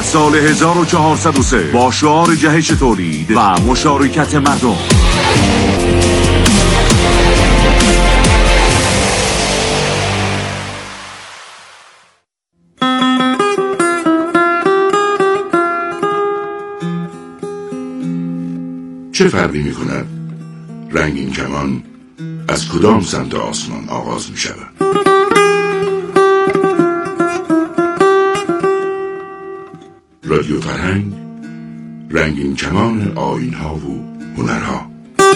سال 1403 با شعار جهش تولید و مشارکت مردم. چه فرقی می کند رنگین کمان از کدام سمت آسمان آغاز می شود؟ رادیو فرهنگ، رنگین کمان آیین‌ها و هنرها.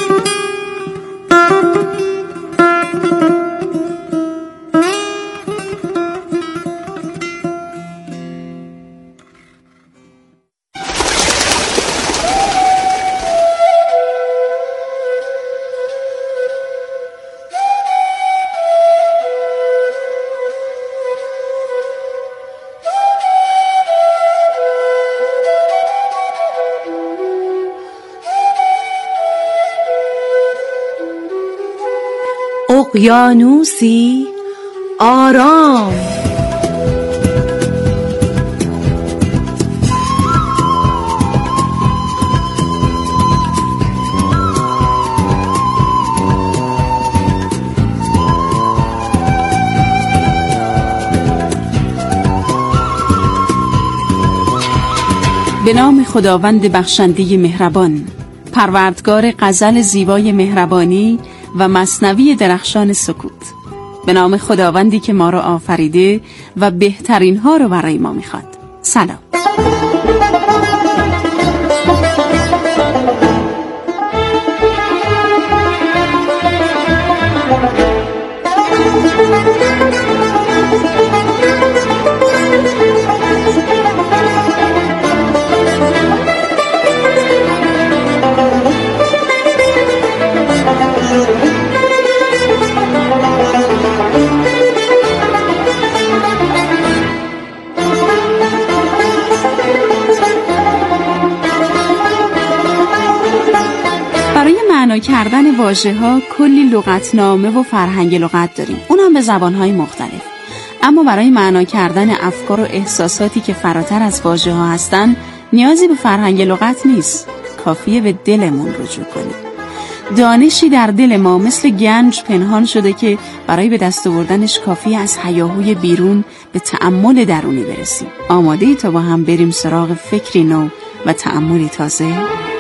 اقیانوسی آرام، به نام خداوند بخشنده مهربان، پروردگار غزل زیبای مهربانی و مثنوی درخشان سکوت. به نام خداوندی که ما را آفریده و بهترین ها رو برای ما میخواد. سلام. معنا کردن واژه‌ها کلی لغتنامه و فرهنگ لغت داریم، اونم به زبان‌های مختلف. اما برای معنا کردن افکار و احساساتی که فراتر از واژه‌ها هستن نیازی به فرهنگ لغت نیست، کافیه به دلمون رجوع کنیم. دانشی در دل ما مثل گنج پنهان شده که برای به دست آوردنش کافیه از هیاهوی بیرون به تأمل درونی برسیم. آماده‌ای تا با هم بریم سراغ فکری نو و تأملی تازه؟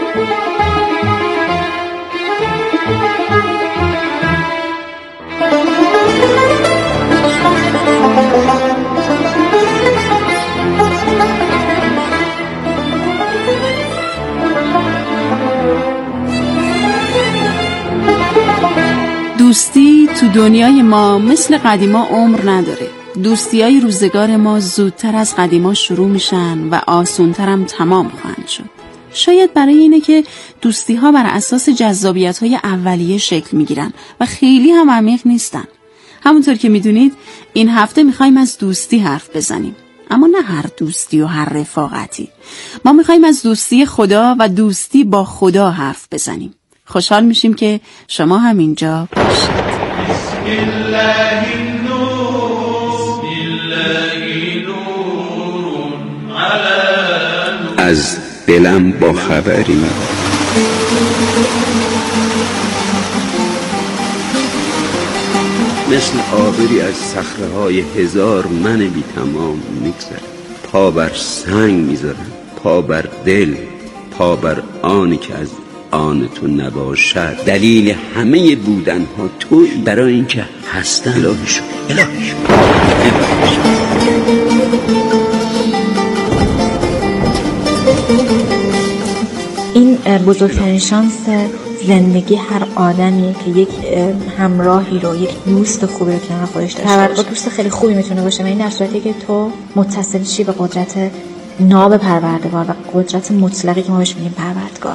دوستی تو دنیای ما مثل قدیما عمر نداره. دوستیای روزگار ما زودتر از قدیما شروع میشن و آسونترم تمام خواهند شد. شاید برای اینه که دوستی ها بر اساس جذابیت های اولیه شکل میگیرن و خیلی هم عمیق نیستن. همونطور که میدونید این هفته میخوایم از دوستی حرف بزنیم، اما نه هر دوستی و هر رفاقتی. ما میخوایم از دوستی خدا و دوستی با خدا حرف بزنیم. خوشحال میشیم که شما هم اینجا باشید. از دلم با خبری، مثل آبری از صخره‌های هزار من بی تمام میگذره. پا بر سنگ میذارم، پا بر دل، پا بر آنی که از آن تو نباشد. دلیل همه بودن ها تو، برای اینکه هستن. الهی شو، الهی شو، الهی شو. این بزرگترین شانس زندگی هر آدمیه که یک همراهی رو، یک دوست خوبی رو کنار خودش داشته باشه. دوست خیلی خوبی میتونه باشه، این در صورتی که تو متصل شی به قدرت ناب پروردگار و قدرت مطلقی که ما بهش میگیم پروردگار.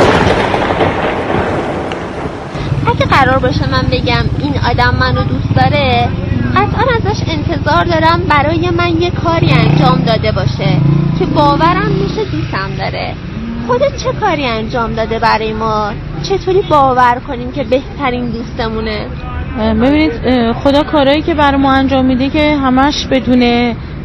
اگه قرار باشه من بگم این آدم منو دوست داره، قطعا ازش انتظار دارم برای من یه کاری انجام داده باشه که باورم میشه دوستم داره. خودت چه کاری انجام داده برای ما؟ چطوری باور کنیم که بهترین دوستمونه؟ ببینید خدا کارهایی که برای ما انجام میده که همش بدون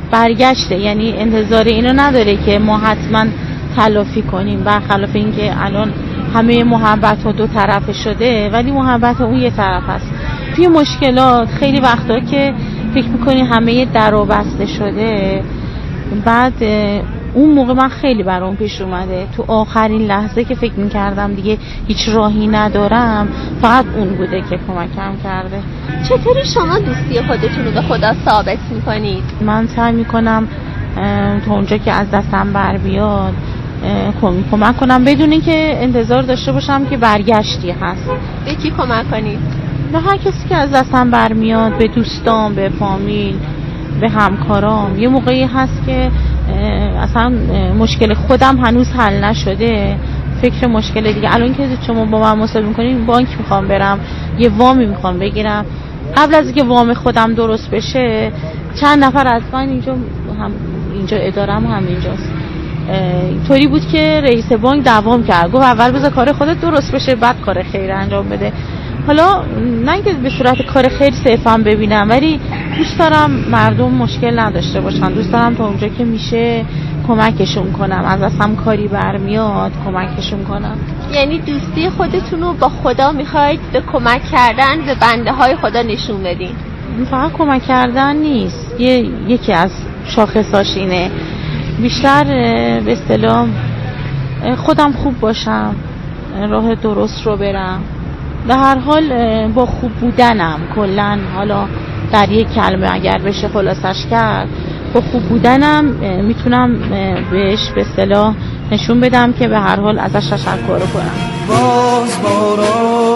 برگشته، یعنی انتظار اینو نداره که ما حتما تلافی کنیم، برخلاف این که الان همه محبت ها دو طرفه شده ولی محبت اون یه طرف هست. توی مشکلات خیلی وقتا که فکر میکنی همه در و بسته شده، بعد اون موقع من خیلی برام پیش اومده تو آخرین لحظه که فکر میکردم دیگه هیچ راهی ندارم، فقط اون بوده که کمکم کرده. چطوری شما دوستی خودتون رو به خدا ثابت میکنید؟ من سعی میکنم تا اونجا که از دستم بر بیاد کمک کنم بدون اینکه انتظار داشته باشم که برگشتی هست. به کی کمک کنید؟ به هر کسی که از دستم برمیاد، به دوستان، به فامیل، به همکارام. یه موقعی هست که اصلا مشکل خودم هنوز حل نشده، فکر مشکل دیگه. الان که شما با من مصاحبه می‌کنید، بانک میخوام برم، یه وامی میخوام بگیرم، قبل از اینکه وام خودم درست بشه چند نفر از من اینجا ادارم همینجاست، طوری بود که رئیس بانک دعوام کرد، گفت اول بذار کار خودت درست بشه بعد کار خیر انجام بده. حالا نه که به صورت کار خیر صرفا ببینم، ولی دوست دارم مردم مشکل نداشته باشن، دوست دارم تا اونجا که میشه کمکشون کنم، از دستم کاری برمیاد کمکشون کنم. یعنی دوستی خودتون رو با خدا میخواید به کمک کردن به بنده های خدا نشون بدین؟ فقط کمک کردن نیست، یکی از شاخصاش اینه، بیشتر به اصطلاح خودم خوب باشم، راه درست رو برم، به هر حال با خوب بودنم کلن، حالا در یک کلمه اگر بشه خلاصش کرد، با خوب بودنم میتونم بهش به اصطلاح نشون بدم که به هر حال ازش تشکر کنم. باز باران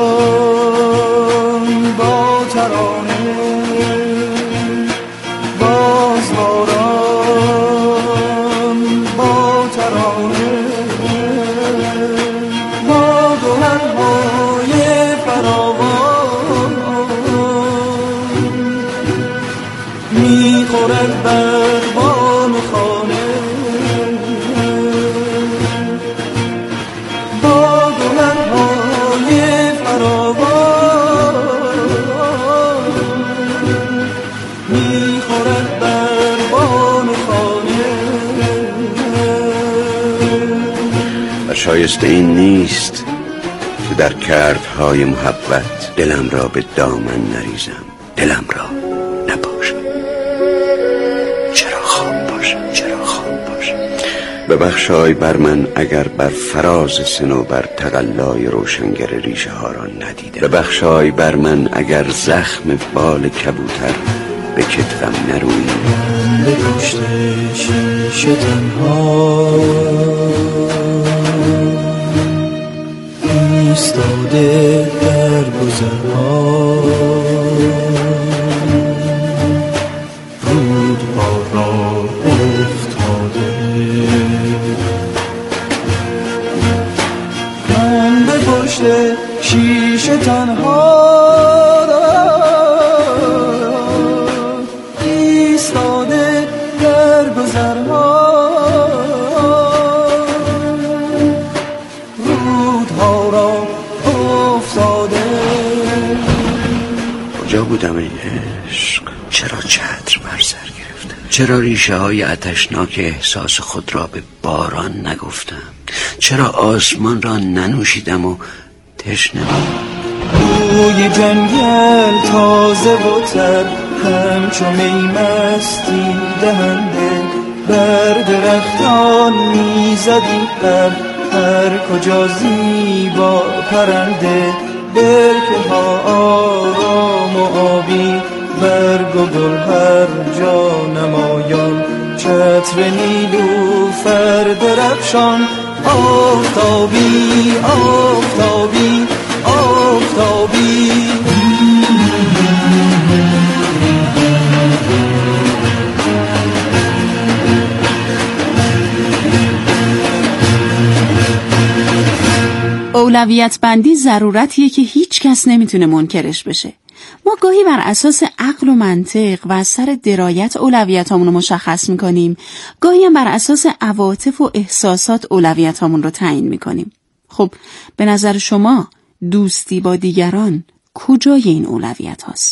با ترانه، باز باران با ترانه، با گوهرهای فراوان میخورد بر بام خانه، با گوهرهای فراوان میخورد بر بام خانه. و شایسته این نیست که در کردهای محبت دلم را به دامن نریزم، دلم را نباشم، چرا خواب باشم، چرا خواب باشم. ببخشای بر من اگر بر فراز صنوبر تقلای روشنگر ریشه ها را ندیدم، ببخشای بر من اگر زخم بال کبوتر به کتفم نرویی. من به پشت شیشه تنها ایستاده در گذرها، رودها را افتاده. من به پشت شیشه تنها ایستاده در گذرها، رودها را افتاده. کجا بودم ای عشق؟ چرا چتر بر سر گرفتم؟ چرا ریشه های آتشناک احساس خود را به باران نگفتم؟ چرا آسمان را ننوشیدم و تشنه بوی جنگل تازه و تر همچو می مستی دهنده، بر درختان میزدی پر، هر کجا زیبا پرنده. برکه ها آرام و آبی، برگ و گل هر جا نمایان، چتر نیلوفر درخشان. آفتابی آفتابی آفتابی، اولویت بندی ضرورتیه که هیچ کس نمیتونه منکرش بشه. ما گاهی بر اساس عقل و منطق و از سر درایت اولویتامون رو مشخص میکنیم، گاهی هم بر اساس عواطف و احساسات اولویتامون رو تعیین میکنیم. خب به نظر شما دوستی با دیگران کجای این اولویت هاست؟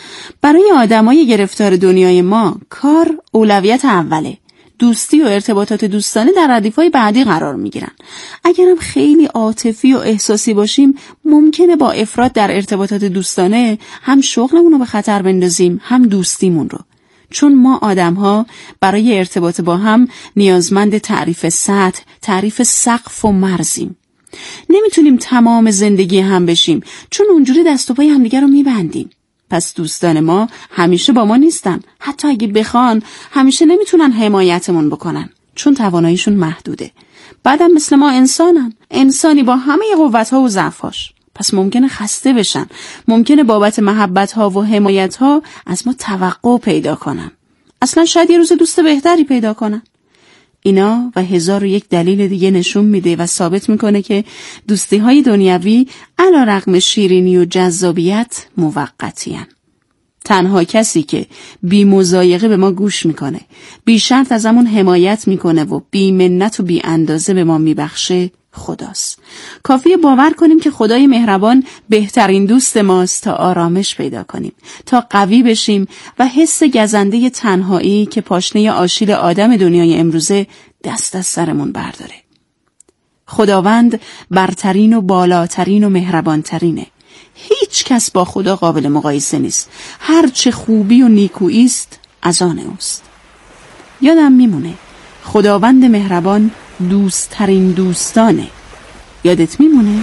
برای آدمای گرفتار دنیای ما کار اولویت اوله. دوستی و ارتباطات دوستانه در ردیف‌های بعدی قرار میگیرن. اگرم خیلی عاطفی و احساسی باشیم ممکنه با افراط در ارتباطات دوستانه هم شغلمون رو به خطر بندازیم هم دوستیمون رو. چون ما آدم‌ها برای ارتباط با هم نیازمند تعریف سطح، تعریف سقف و مرزیم. نمیتونیم تمام زندگی هم بشیم چون اونجوری دست و پای همدیگه رو میبندیم. پس دوستان ما همیشه با ما نیستن. حتی اگه بخوان همیشه نمیتونن حمایتمون بکنن چون تواناییشون محدوده. بعدم مثل ما انسانی با همه قوت‌ها و ضعف‌هاش. پس ممکنه خسته بشن، ممکنه بابت محبت‌ها و حمایت‌ها از ما توقع پیدا کنن. اصلا شاید یه روز دوست بهتری پیدا کنن. اینا و 1001 دلیل دیگه نشون میده و ثابت میکنه که دوستی‌های دنیوی علی‌رغم شیرینی و جذابیت موقتی‌اند. تنها کسی که بی مضایقه به ما گوش میکنه، بی شرط ازمون حمایت میکنه و بی منت و بی اندازه به ما میبخشه خداست. کافیه باور کنیم که خدای مهربان بهترین دوست ماست تا آرامش پیدا کنیم، تا قوی بشیم و حس گزنده تنهایی که پاشنه آشیل آدم دنیای امروزه دست از سرمون برداره. خداوند برترین و بالاترین و مهربانترینه. هیچ کس با خدا قابل مقایسه نیست. هر چه خوبی و نیکویی است از آن اوست. یادم میمونه خداوند مهربان دوستترین دوستانه. یادت میمونه؟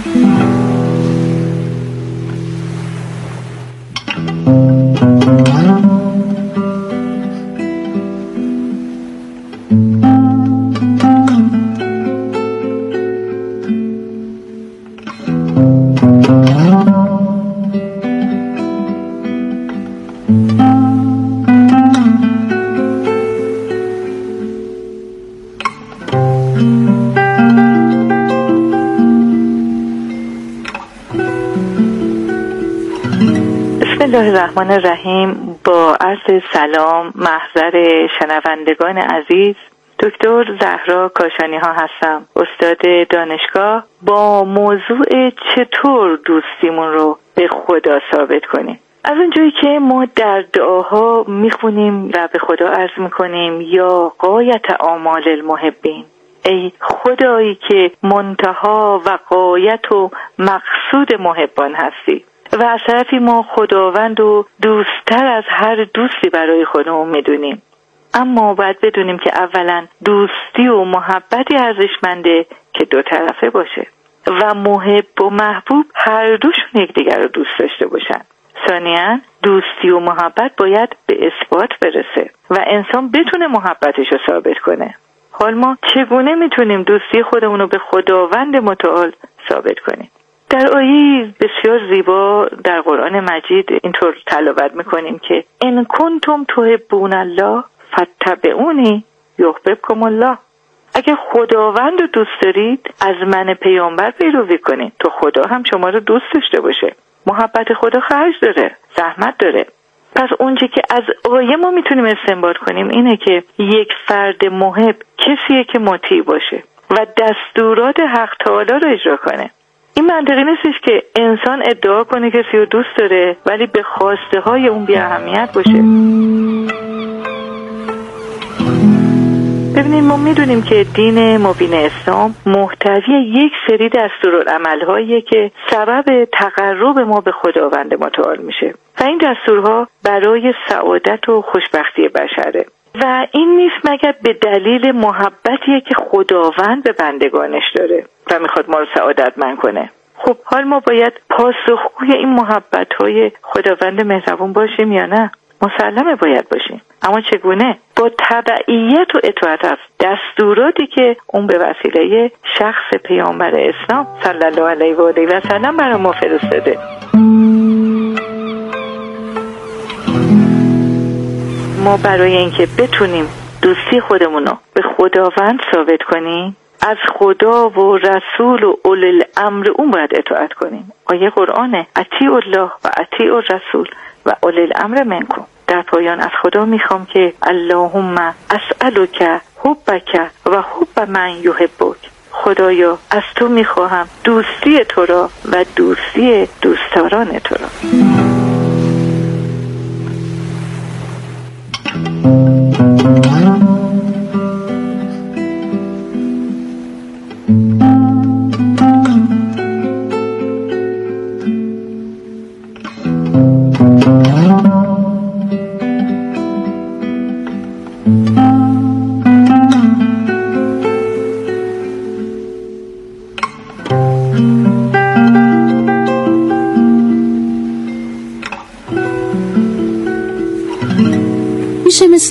بسم الله الرحمن الرحیم. با عرض سلام محضر شنوندگان عزیز، دکتر زهرا کاشانی ها هستم، استاد دانشگاه، با موضوع چطور دوستیمون رو به خدا ثابت کنیم. از اونجایی که ما در دعاها میخونیم و به خدا عرض میکنیم یا غایت آمال المحبین، ای خدایی که منتها و غایت و مقصود محبان هستی، و از طرفی ما خداوند و دوستتر از هر دوستی برای خودمون میدونیم. اما باید بدونیم که اولا دوستی و محبتی ارزشمنده که دو طرفه باشه و محب و محبوب هر دوشون یکدیگر رو دوست داشته باشن. ثانیاً دوستی و محبت باید به اثبات برسه و انسان بتونه محبتش رو ثابت کنه. حال ما چگونه میتونیم دوستی خودمون رو به خداوند متعال ثابت کنیم؟ در آیه بسیار زیبا در قرآن مجید اینطور تلاوت میکنیم که ان کنتم تحبون الله فاتبعونی یحببکم الله. اگه خداوند رو دوست دارید از من پیامبر پیروی کنید تا خدا هم شما رو دوست داشته باشه. محبت خدا خرج داره، زحمت داره. پس اونچه که از آیه ما میتونیم استنباط کنیم اینه که یک فرد محب کسیه که مطیع باشه و دستورات حق تعالی رو اجرا کنه. این منطقی نیستش که انسان ادعا کنه کسی رو دوست داره ولی به خواسته های اون بی اهمیت باشه. ببینید ما میدونیم که دین مبین اسلام محتوی یک سری دستورالعمل‌هاییه که سبب تقرب ما به خداوند متعال میشه و این دستورها برای سعادت و خوشبختی بشره و این نیست مگر به دلیل محبتیه که خداوند به بندگانش داره و میخواد ما رو سعادتمند کنه. خب حال ما باید پاسخگوی این محبت‌های خداوند مهربان باشیم یا نه؟ مسلمه باید باشیم، اما چگونه؟ با تبعیت و اطاعت از دستوراتی که اون به وسیله شخص پیامبر اسلام صلی الله علیه و آله و سلم برای ما فرستاده. ما برای اینکه بتونیم دوستی خودمون رو به خداوند ثابت کنیم از خدا و رسول و اولی الامر اون باید اطاعت کنیم. آیه قرآنه اطیعوا الله و اطیعوا الرسول و اولی الامر منکم. در پایان از خدا میخوام که اللهم اسألک حبک و حب من یحبک. خدایا از تو میخواهم دوستی تو را و دوستی دوستداران تو را.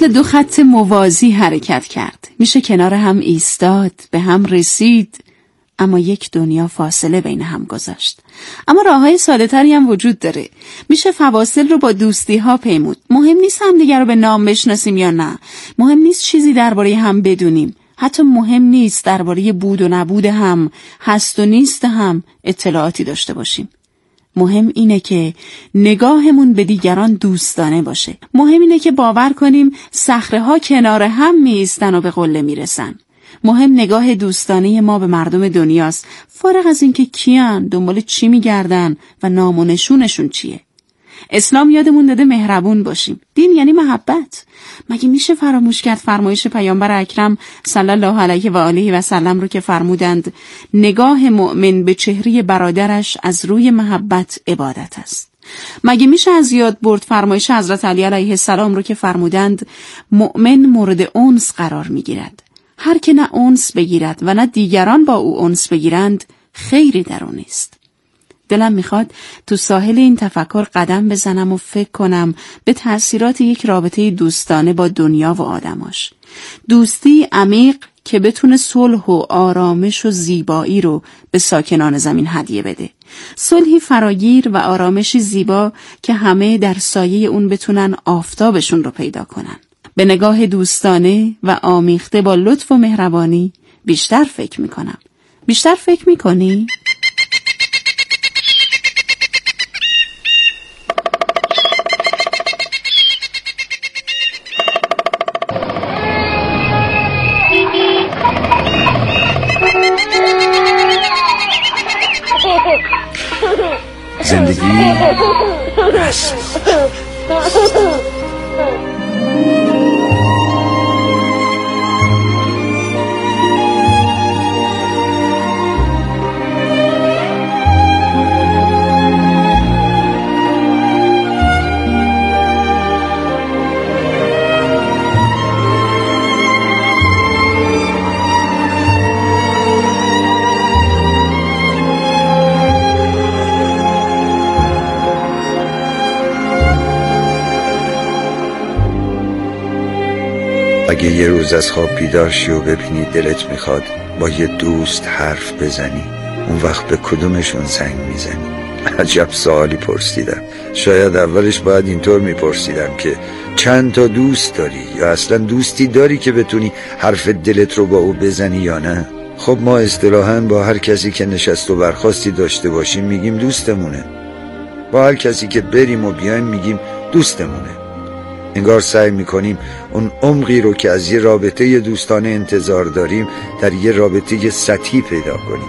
مثل دو خط موازی حرکت کرد. میشه کنار هم ایستاد، به هم رسید، اما یک دنیا فاصله بین هم گذاشت. اما راههای ساده تری هم وجود داره. میشه فواصل رو با دوستی ها پیمود. مهم نیست هم دیگر رو به نام بشناسیم یا نه. مهم نیست چیزی درباره هم بدونیم. حتی مهم نیست درباره بود و نبود هم، هست و نیست هم اطلاعاتی داشته باشیم. مهم اینه که نگاهمون به دیگران دوستانه باشه. مهم اینه که باور کنیم صخره‌ها کنار هم میایستن و به قله میرسن. مهم نگاه دوستانه ما به مردم دنیاست، فارغ از اینکه کیان، دنبال چی میگردن و نام و نشونشون چیه. اسلام یادمون داده مهربون باشیم. دین یعنی محبت. مگه میشه فراموش کرد فرمایش پیامبر اکرم صلی الله علیه و آله و سلم رو که فرمودند نگاه مؤمن به چهره برادرش از روی محبت عبادت است. مگه میشه از یاد برد فرمایش حضرت علی علیه السلام رو که فرمودند مؤمن مورد انس قرار میگیرد. هر که نه انس بگیرد و نه دیگران با او انس بگیرند خیری در اون نیست. دلم میخواد تو ساحل این تفکر قدم بزنم و فکر کنم به تأثیرات یک رابطه دوستانه با دنیا و آدماش. دوستی عمیق که بتونه صلح و آرامش و زیبایی رو به ساکنان زمین هدیه بده. صلحی فراگیر و آرامشی زیبا که همه در سایه اون بتونن آفتابشون رو پیدا کنن. به نگاه دوستانه و آمیخته با لطف و مهربانی بیشتر فکر میکنم. بیشتر فکر میکنی؟ زندگی رسم. اگه یه روز از خواب بیدار شی و ببینی دلت میخواد با یه دوست حرف بزنی، اون وقت به کدومشون زنگ میزنی؟ عجب سوالی پرسیدم. شاید اولش باید اینطور میپرسیدم که چند تا دوست داری، یا اصلا دوستی داری که بتونی حرف دلت رو با او بزنی یا نه. خب ما اصطلاحاً با هر کسی که نشست و برخاستی داشته باشیم میگیم دوستمونه. با هر کسی که بریم و بیایم میگیم دوستمونه. انگار سعی میکنیم اون عمقی رو که از یه رابطه دوستانه انتظار داریم در یه رابطه سطحی پیدا کنیم.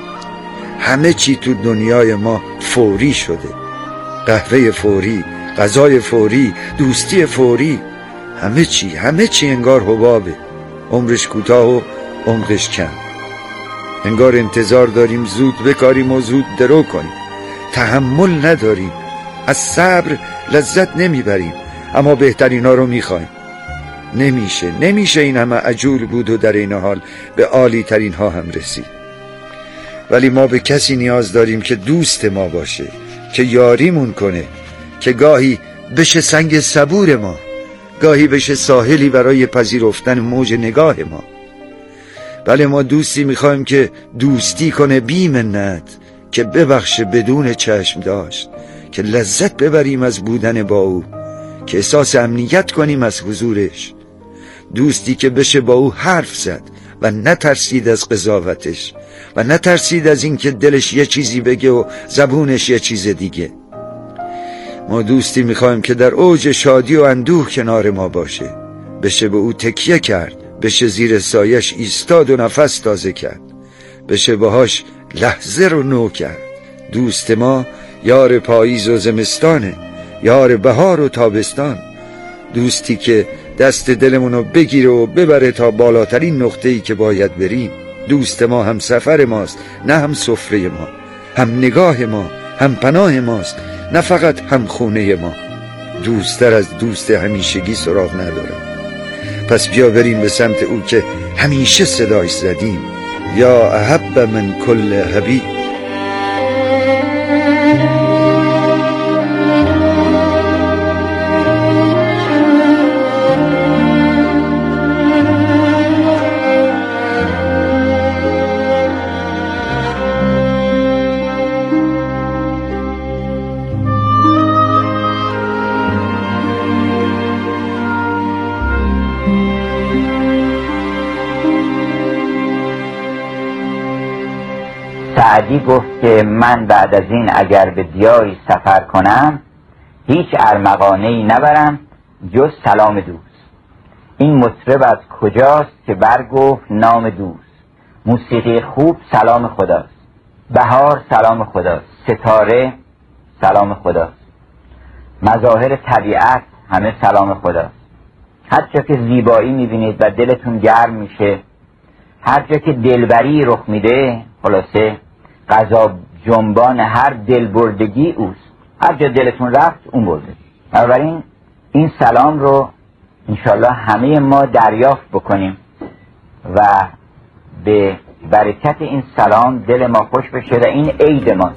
همه چی تو دنیای ما فوری شده. قهوه فوری، غذای فوری، دوستی فوری، همه چی انگار حبابه، عمرش کوتاه و عمقش کم. انگار انتظار داریم زود بکاریم و زود درو کنیم. تحمل نداریم، از صبر لذت نمیبریم، اما بهترینا رو میخوایم. نمیشه این همه عجول بود و در این حال به عالی ترین ها هم رسید. ولی ما به کسی نیاز داریم که دوست ما باشه، که یاریمون کنه، که گاهی بشه سنگ صبور ما، گاهی بشه ساحلی برای پذیرفتن موج نگاه ما. بله، ما دوستی میخوایم که دوستی کنه بی منت، که ببخشه بدون چشم داشت، که لذت ببریم از بودن با او، که احساس امنیت کنیم از حضورش. دوستی که بشه با او حرف زد و نترسید از قضاوتش و نترسید از این که دلش یه چیزی بگه و زبونش یه چیز دیگه. ما دوستی میخوایم که در اوج شادی و اندوه کنار ما باشه، بشه به او تکیه کرد، بشه زیر سایش ایستاد و نفس تازه کرد، بشه باهاش لحظه رو نو کرد. دوست ما یار پاییز و زمستانه، یار بهار و تابستان. دوستی که دست دلمونو بگیره و ببره تا بالاترین نقطه‌ای که باید بریم. دوست ما هم سفر ماست، نه هم سفره ما، هم نگاه ما، هم پناه ماست، نه فقط هم خونه ما. دوست‌تر از دوست همیشگی سراغ ندارم. پس بیا بریم به سمت او که همیشه صدایش زدیم، یا احب من کل حبیب. سعدی گفت که من بعد از این اگر به دیاری سفر کنم هیچ ارمغانه‌ای نبرم جز سلام دوست. این مطرب از کجاست که برگفت نام دوست؟ موسیقی خوب سلام خداست، بهار سلام خداست، ستاره سلام خداست، مظاهر طبیعت همه سلام خداست. هر جا که زیبایی میبینید و دلتون گرم میشه، هر جا که دلبری رخ میده، خلاصه قضا جنبان هر دلبردگی اوست. هر جا دلتون رفت اون برده. بنابراین این سلام رو انشالله همه ما دریافت بکنیم و به برکت این سلام دل ما خوش بشه و این عید ما.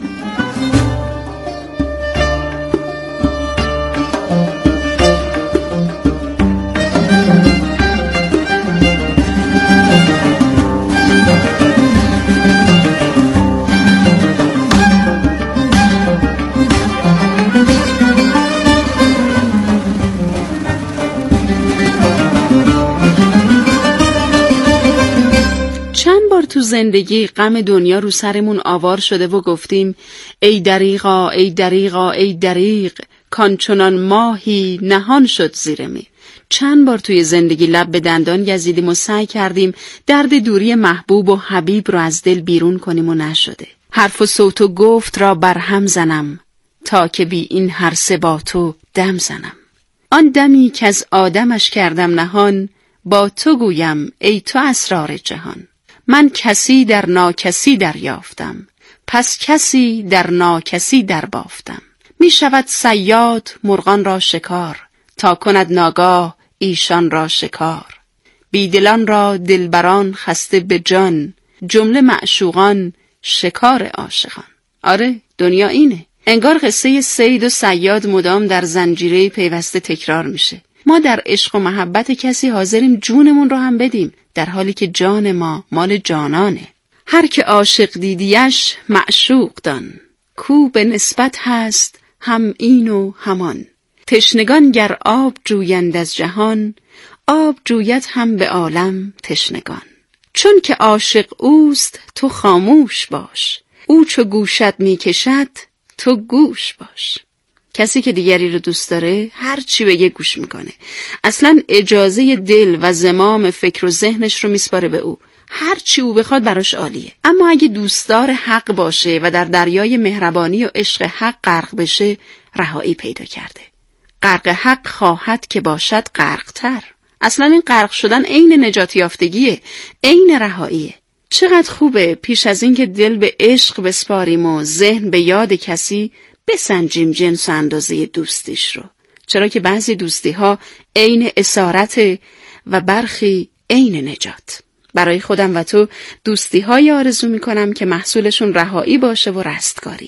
تو زندگی غم دنیا رو سرمون آوار شده و گفتیم ای دریغا ای دریغا ای دریغ، کانچنان ماهی نهان شد زیر می. چند بار توی زندگی لب به دندان گزیدیم و سعی کردیم درد دوری محبوب و حبیب رو از دل بیرون کنیم و نشده. حرف و صوت و گفت را برهم زنم تا که بی این هر سه با تو دم زنم. آن دمی که از آدمش کردم نهان، با تو گویم ای تو اسرار جهان. من کسی در ناکسی دریافتم، پس کسی در ناکسی در بافتم. می شود صیاد مرغان را شکار، تا کند ناگاه ایشان را شکار. بیدلان را دلبران خسته به جان، جمله معشوقان شکار عاشقان. آره دنیا اینه. انگار قصه صید و صیاد مدام در زنجیره پیوسته تکرار میشه. ما در عشق و محبت کسی حاضریم جونمون رو هم بدیم، در حالی که جان ما مال جانانه. هر که عاشق دیدیش معشوق دان، کو به نسبت هست هم این و همان. تشنگان گر آب جویند از جهان، آب جوید هم به عالم تشنگان. چون که عاشق اوست تو خاموش باش، او چو گوشت میکشد تو گوش باش. کسی که دیگری رو دوست داره هر چی بگه گوش میکنه. اصلا اجازه دل و زمام فکر و ذهنش رو میسپاره به او. هر چی او بخواد براش عالیه. اما اگه دوستدار حق باشه و در دریای مهربانی و عشق حق غرق بشه، رهایی پیدا کرده. غرق حق خواهد که باشد غرق‌تر. اصلا این غرق شدن عین نجات یافتگیه، عین رهاییه. چقدر خوبه پیش از این که دل به عشق بسپاریم و ذهن به یاد کسی، بسنجیم جنس و اندازه دوستیش رو. چرا که بعضی دوستی ها عین اسارت و برخی عین نجات. برای خودم و تو دوستی های آرزو میکنم که محصولشون رهایی باشه و رستگاری.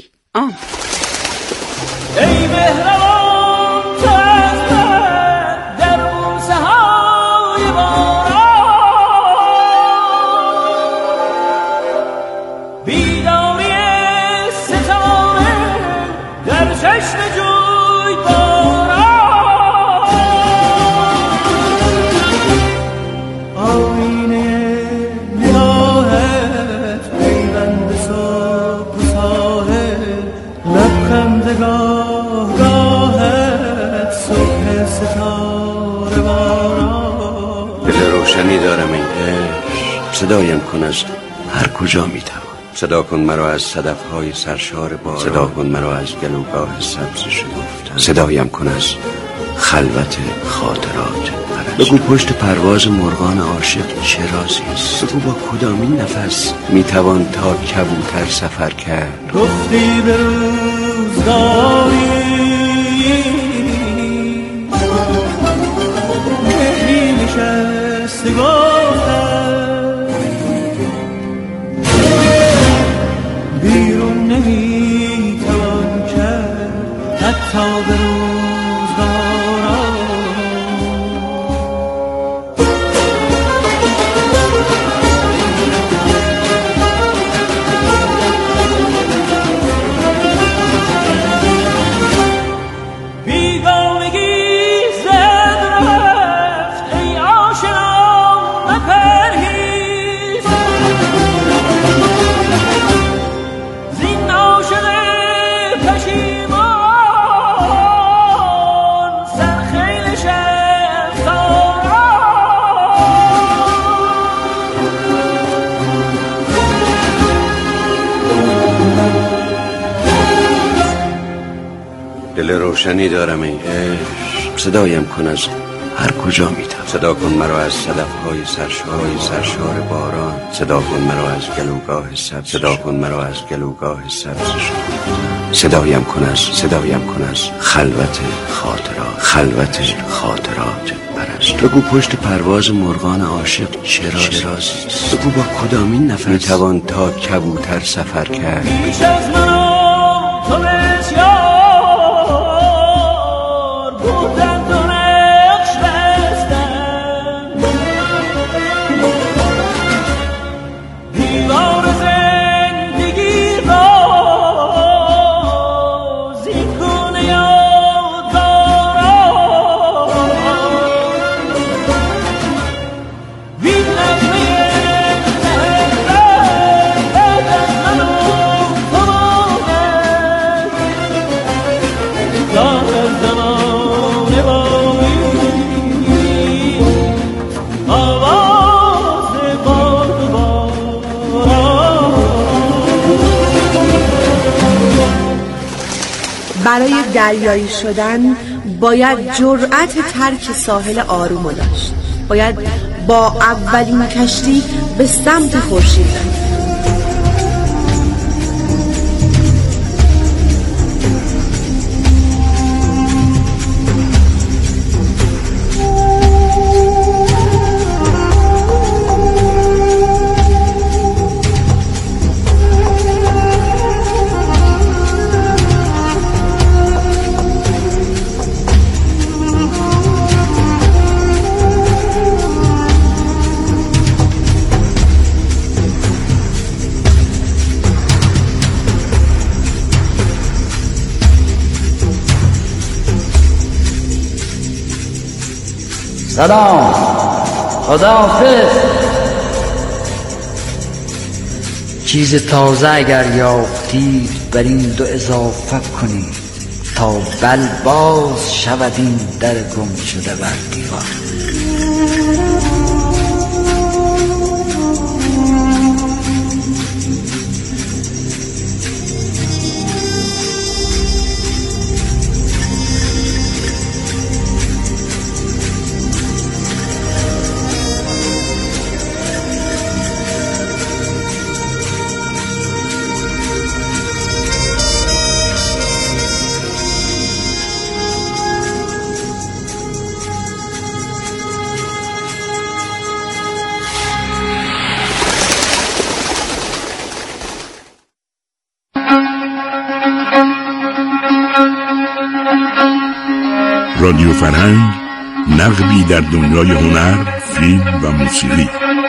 ای مهربان تو از من در بوسه های باران، بیداری ستاره در چشم جوی باران، آینه نگاهت پیوند صبح و ساحل، لبخندگاه راهت صبح ستاره باران. دل روشنی دارم ای عشق، صدایم کن از هر کجا میتوان. صدا کن مرا از صدفهای سرشار باران، صدا کن مرا از گلوگاه سبز شگفتن، صدایم کن از خلوت خاطرات پرست. بگو پشت پرواز مرغان عاشق چه رازی است؟ بگو با کدامین نفس میتوان تا کبوتر سفر کرد؟ گفتی به روزگاری که می نشست گفتم بیرون نمیتوان کرد حتی به دل روشنی دارم ای عشق، صدایم کن از هر کجا میتم. صدا کن مرا از صدفهای سرشار باران، صدا کن مرا از گلوگاه سبز، صدا کن مرا از گلوگاه سبز. صدایم کن از خلوت خاطرات پرست. بگو پشت پرواز مرغان عاشق چه رازی، بگو با کدامین نفس میتوان تا کبوتر سفر کرد. برای دریایی شدن باید جرأت ترک ساحل آروم داشت. باید با اولین کشتی به سمت خورشید رفت. سلام، خداحافظ. چیز تازه اگر یافتید بر این دو اضافه کنید تا بل باز شود این در گم شده بر دیوار. رادیو فرهنگ، نقبی در دنیای هنر، فیلم و موسیقی.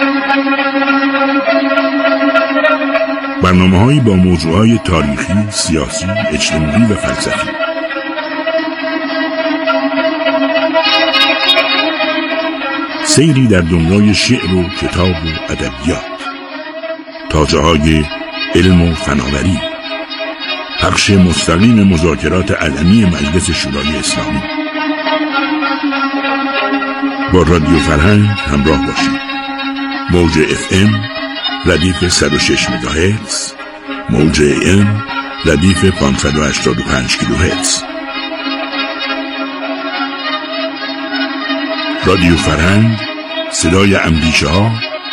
برنامه‌هایی با موضوعات تاریخی، سیاسی، اجتماعی و فلسفی. سیری در دنیای شعر و کتاب و ادبیات، تا جاهای علم و فناوری. پخش مستقیم مذاکرات علنی مجلس شورای اسلامی. با رادیو فرهنگ همراه باشید. موج FM ردیف 106 مگاهرتز، موج AM ردیف 585 کیلوهرتز. رادیو فرهنگ، صدای اندیشه ها